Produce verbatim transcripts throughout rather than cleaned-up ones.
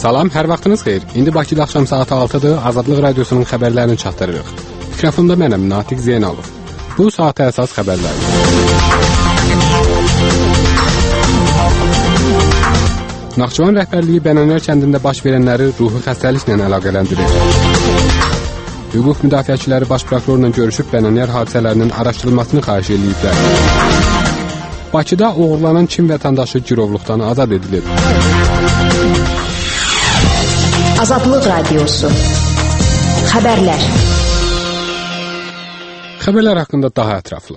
Salam, hər vaxtınız xeyir. İndi Bakıda axşam saatı altıdır, Azadlıq Radiosunun xəbərlərini çatdırırıq. Mikrofonda mənəm, Natiq Zeynalov. Bu saata əsas xəbərlər. Naxçıvan rəhbərliyi Bənənlər kəndində baş verənləri ruhi xəstəliklə əlaqələndirir. Hüquq müdafiəçiləri baş prokurorla görüşüb Bənənlər hadisələrinin araşdırılmasını xahiş ediblər. Bakıda oğurlanan Çin vətəndaşı girovluqdan azad edilib. Azadlıq Radiosu. Xəbərlər. Xəbərlər haqqında daha ətraflı.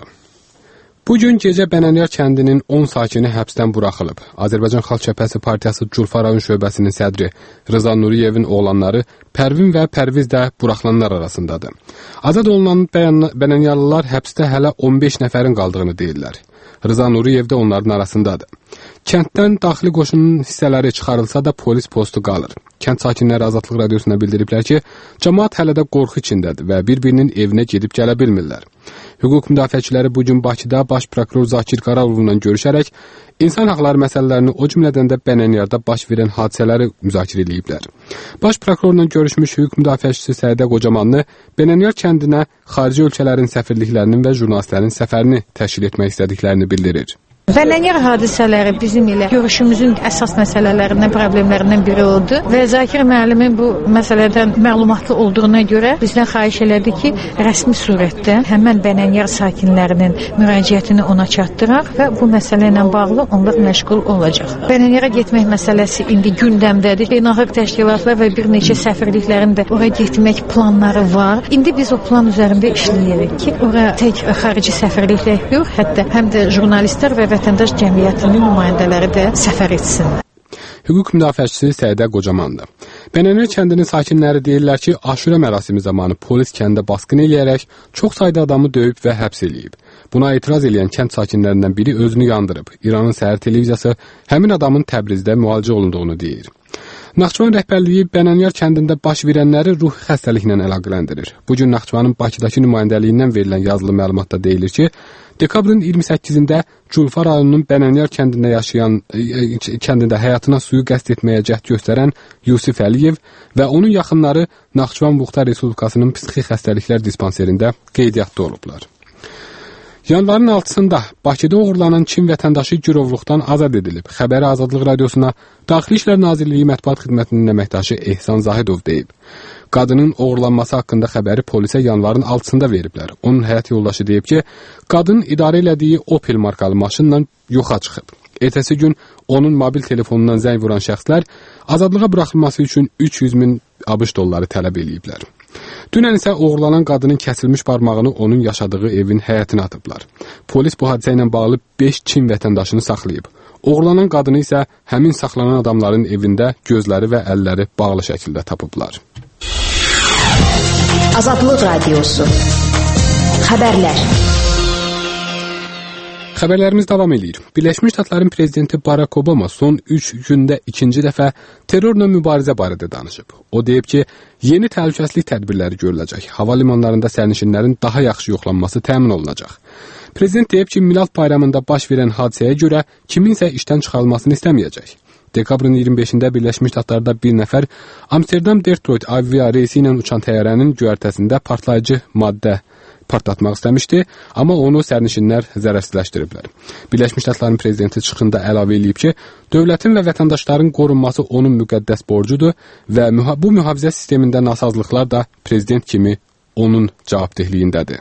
Bugün gecə Bənənlər kəndinin on sakini həbsdən buraxılıb. Azərbaycan Xalq Cəbhəsi Partiyası Culfa rayon şöbəsinin sədri Rıza Nuriyevin oğlanları Pərvin və Pərviz də buraxılanlar arasındadır. Azad olunan Bənənyarlılar həbsdə hələ on beş nəfərin qaldığını deyirlər. Rıza Nuriyev də onların arasındadır. Kənddən daxili qoşunun hissələri çıxarılsa da polis postu qalır. Kənd sakinləri Azadlıq Radiosuna bildiriblər ki, cəmaət hələ də qorxu içindədir və bir-birinin evinə gedib gələ bilmirlər. Hüquq müdafiəçiləri bugün Bakıda baş prokuror Zakir Qaraoğlu'yla görüşərək insan haqları məsələlərini, o cümlədən də Bənənyarda baş verən hadisələri müzakirə ediblər. Baş prokurorla görüşmüş hüquq müdafiəçisi Səidə Qocamanlı Bənənyar kəndinə xarici ölkələrin səfirliklərinin və jurnalistlərin səfərini təşkil etmək istədiklərini bildirir. Bənənyar hadisələri bizim ilə görüşümüzün əsas məsələlərindən, problemlərindən biri oldu və Zakir müəllimin bu məsələdən məlumatlı olduğuna görə bizdən xahiş elədi ki, rəsmi surətdə həmən Bənənyar sakinlərinin müraciətini ona çatdıraq və bu məsələ ilə bağlı onlar məşğul olacaq. Bənənyara getmək məsələsi indi gündəmdədir. Beynəlxalq təşkilatlar və bir neçə səfirliklərin də oraya getmək planları var. İndi biz o plan üzərində işləyirik ki, oraya tək xarici səfirliklər yox, hətta həm də jurnalistlər və vətəndaş cəmiyyətinin nümayəndələri də səfər etsin. Hüquq müdafiəçisi Səidə Qocamanlı. Bənənlər kəndinin sakinləri deyirlər ki, aşura mərasimi zamanı polis kəndə basqın eləyərək çox sayda adamı döyüb və həbs eləyib. Buna etiraz eləyən kənd sakinlərindən biri özünü yandırıb. İranın səhər televiziyası həmin adamın Təbrizdə müalicə olunduğunu deyir. Naxçıvan rəhbərliyi Bənənyar kəndində baş verənləri ruhi xəstəliklə əlaqələndirir. Bugün Naxçıvanın Bakıdakı nümayəndəliyindən verilən yazılı məlumatda deyilir ki, dekabrın iyirmi səkkizində Culfa rayonunun Bənənyar kəndində yaşayan e, kəndində həyatına suyu qəsd etməyə cəhd göstərən Yusif Əliyev və onun yaxınları Naxçıvan Muxtar Respublikasının psixi xəstəliklər dispanserində qeydiyyatda olublar. Yanvarın altısında Bakıda uğurlanan Çin vətəndaşı girovluqdan azad edilib. Xəbəri Azadlıq Radiosuna Daxili İşlər Nazirliyi mətbuat xidmətinin əməkdaşı Ehsan Zahidov deyib. Qadının uğurlanması haqqında xəbəri polisə yanvarın altısında veriblər. Onun həyat yoldaşı deyib ki, qadın idarə elədiyi Opel markalı maşınla yoxa çıxıb. Ertəsi gün onun mobil telefonundan zəng vuran şəxslər azadlığa buraxılması üçün üç yüz min ABŞ dolları tələb eləyiblər. Dünən isə uğurlanan qadının kəsilmiş barmağını onun yaşadığı evin həyətinə atıblar. Polis bu hadisə ilə bağlı beş Çin vətəndaşını saxlayıb. Uğurlanan qadını isə həmin saxlanan adamların evində gözləri və əlləri bağlı şəkildə tapıblar. Azadlıq Radiosu. Xəbərlər. Xəbərlərimiz davam edir. Birləşmiş Ştatların prezidenti Barack Obama son üç gündə ikinci dəfə terrorla mübarizə barədə danışıb. O deyib ki, yeni təhlükəsizlik tədbirləri görüləcək. Hava limanlarında sərnişinlərin daha yaxşı yoxlanması təmin olunacaq. Prezident deyib ki, Milad bayramında baş verən hadisəyə görə kiminsə işdən çıxarılmasını istəməyəcək. Dekabrın iyirmi beşində Birləşmiş Ştatlarda bir nəfər Amsterdam-Detroit avia reysi ilə uçan təyyarənin göyərtəsində partlayıcı maddə partlatmaq istəmişdi, amma onu sərnişinlər zərərsizləşdiriblər. Birləşmiş Ştatların prezidenti çıxışında əlavə edib ki, dövlətin və vətəndaşların qorunması onun müqəddəs borcudur və bu mühafizə sistemində nasazlıqlar da prezident kimi onun cavabdehliyindədir.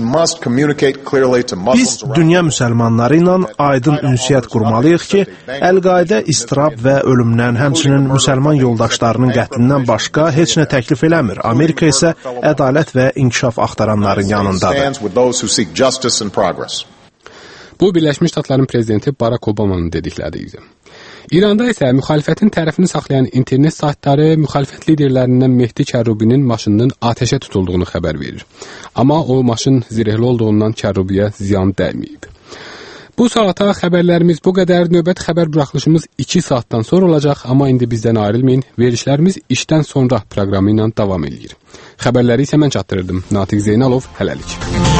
Biz dünya müsəlmanları ilə aydın ünsiyyət qurmalıyıq ki, Əl-Qaidə istirab və ölümdən, həmçinin müsəlman yoldaşlarının qətlindən başqa heç nə təklif eləmir. Amerika isə ədalət və inkişaf axtaranların yanındadır. Bu, Birləşmiş Ştatların prezidenti Barack Obama'nın dedikləri idi. İranda isə müxalifətin tərəfini saxlayan internet saytları müxalifət liderlərindən Mehdi Kərrubinin maşınının atəşə tutulduğunu xəbər verir. Amma o maşın zirehli olduğundan Kərrubiyə ziyan dəyməyib. Bu saata xəbərlərimiz bu qədər. Növbəti xəbər buraxılışımız iki saatdan sonra olacaq, amma indi bizdən ayrılmayın. Verişlərimiz işdən sonra proqramı ilə davam edir. Xəbərləri isə mən çatdırırdım. Natiq Zeynalov, hələlik.